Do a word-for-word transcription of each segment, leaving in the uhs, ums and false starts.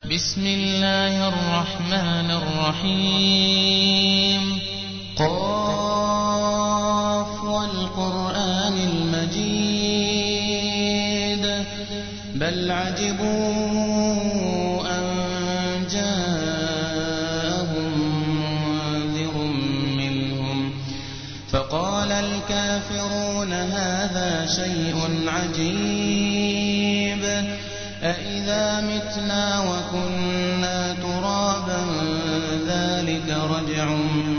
بسم الله الرحمن الرحيم قاف والقرآن المجيد بل عجبوا أن جاءهم منذر منهم فقال الكافرون هذا شيء عجيب أإذا متنا وكنا ترابا ذلك رجع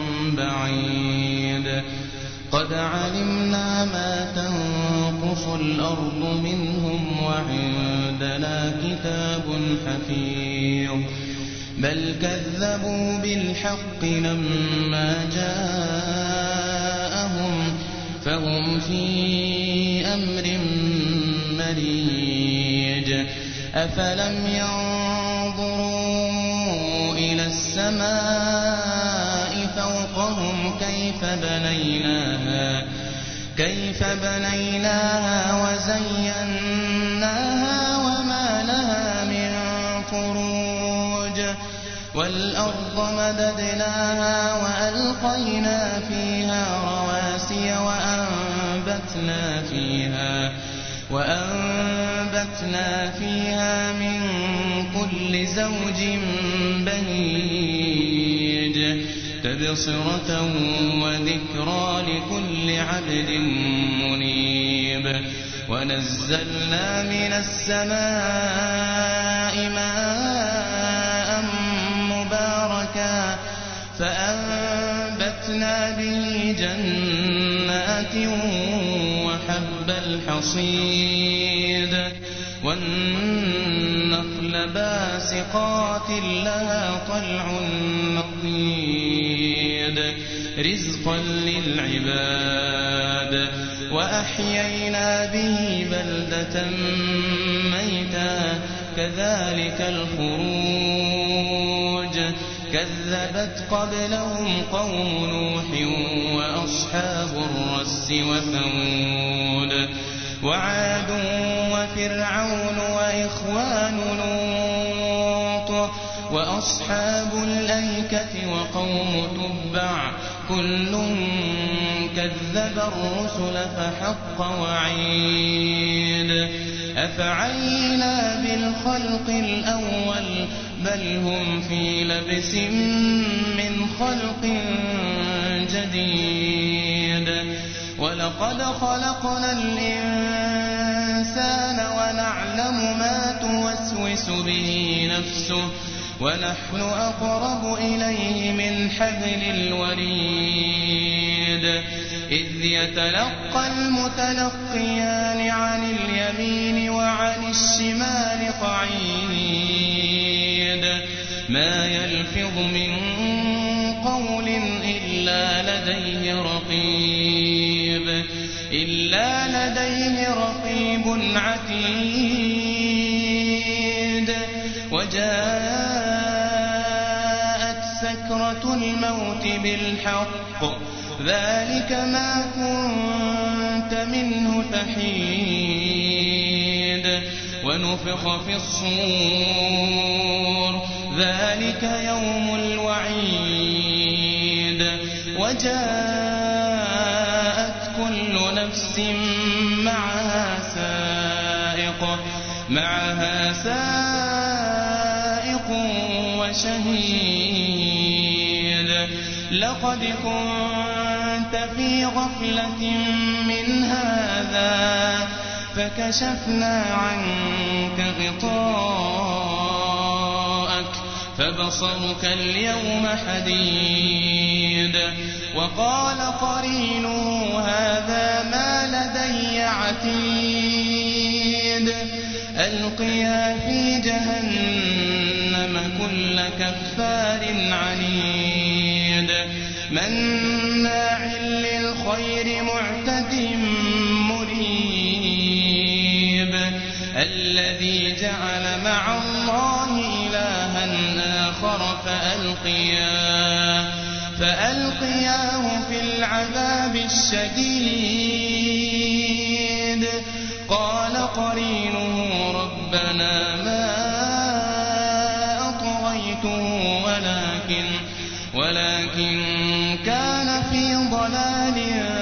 بعيد قد علمنا ما تنقص الأرض منهم وعندنا كتاب حفيظ بل كذبوا بالحق لما جاءهم فهم في أمر مريج أفلم ينظروا إلى السماء فوقهم كيف بنيناها كيف بنيناها وزيناها وما لها من فروج والأرض مددناها وألقينا فيها رواسي وأنبتنا فيها وأنبتنا فيها من كل زوج بهيج تبصرة وذكرى لكل عبد منيب ونزلنا من السماء ماء مباركا فأنبتنا به جنات وحب الحصيد والنخل باسقات لها طلع نضيد رزقا للعباد وأحيينا به بلدة ميتا كذلك الخروج كذبت قبلهم قوم نوح وأصحاب الرس وثمود وعاد وفرعون وإخوان لوط وأصحاب الأيكة وقوم تبع كل كذب الرسل فحق وعيد أفعينا بالخلق الأول بل هم في لبس من خلق جديد ولقد خلقنا الإنسان ونعلم ما توسوس به نفسه ونحن أقرب إليه من حبل الوريد إذ يتلقى المتلقيان عن اليمين وعن الشمال قعيد ما يلفظ من قول إلا لديه رقيب إلا لديه رقيب عتيد وجاءت سكرة الموت بالحق ذلك ما كنت منه تحيد ونفخ في الصور ذلك يوم الوعيد وجاءت كل نفس معها سائق معها سائق وشهيد لقد كنت في غفلة من هذا فكشفنا عنك غطاءك فبصرك اليوم حديد وقال قرينه هذا ما لدي عتيد ألقيا في جهنم كل كفار عنيد مناع للخير معتد مريب الذي جعل مع الله إلها آخر فألقياه فألقياه في العذاب الشديد قال قرينه ربنا ما موته ولكن ولكن كان في ضلال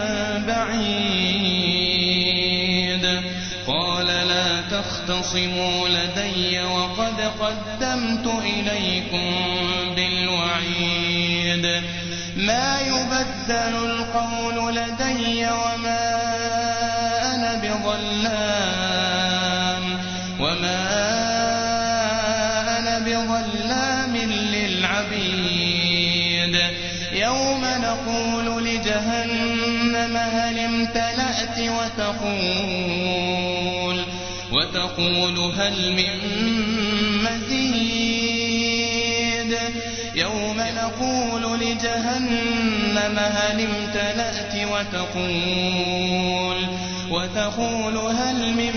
بعيد قال لا تختصموا لدي وقد قدمت إليكم بالوعيد ما يبدل القول لدي وما أنا بظلام وما أنا بظلام للعبيد يوم نقول لجهنم هل امتلأت وتقول وتقول هل من مزيد يوم نقول لجهنم هل امتلأت وتقول وتقول هل من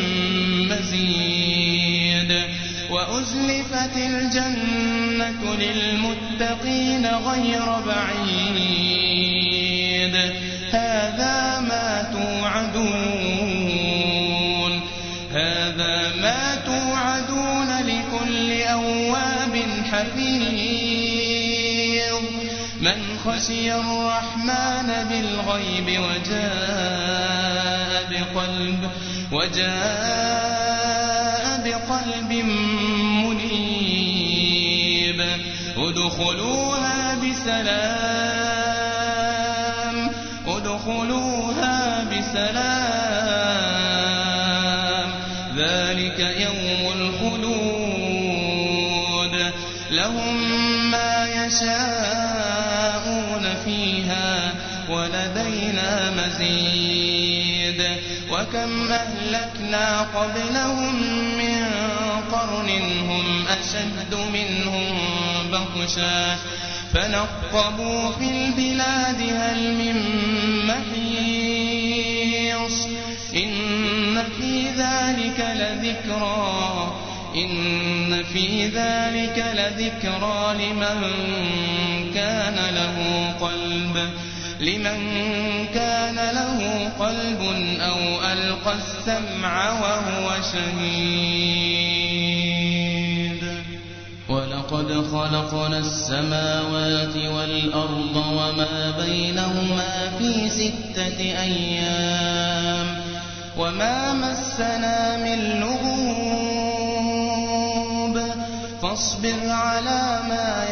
مزيد وأزلفت الجنة للمتقين غير بعيد هذا ما توعدون هذا ما توعدون لكل أواب حفيظ من خشي الرحمن بالغيب وجاء بقلب وجاء بقلب منيب ادخلوها بسلام ادخلوها بسلام ذلك يوم الخلود لهم ما يشاءون فيها ولدينا مزيد وكم أهلكنا قبلهم من قرن هم أشد منهم بطشا فنقبوا في البلاد هل من محيص إن في ذلك لذكرى إن في ذلك لذكرى لمن كان له قلب لمن كان له قلب أو ألقى السمع وهو شهيد ولقد خلقنا السماوات والأرض وما بينهما في ستة أيام وما مسنا من لغوب فاصبر على ما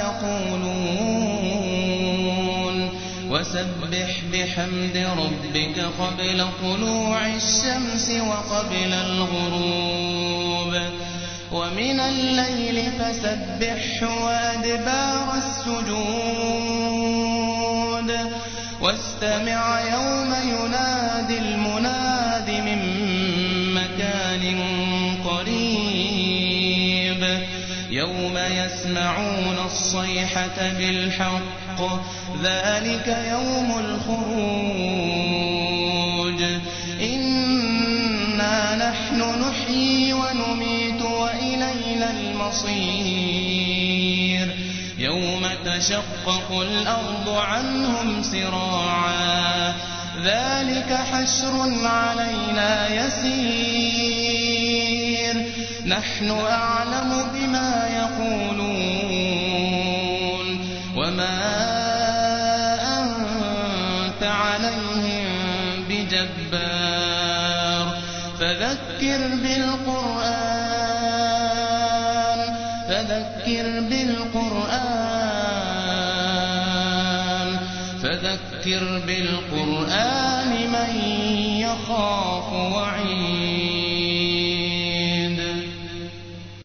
يقولون وسبح بحمد ربك قبل طلوع الشمس وقبل الغروب ومن الليل فسبحه وأدبار السجود واستمع يوم ينادي المناد من مكان قريب يوم يسمعون الصيحة بالحق ذلك يوم الخروج إنا نحن نحيي ونميت وإلينا المصير يوم تشقق الأرض عنهم سراعا ذلك حشر علينا يسير نحن أعلم بما يقولون وما أنت عليهم بجبار فذكر بالقرآن فذكر بالقرآن فذكر بالقرآن من يخاف وعيد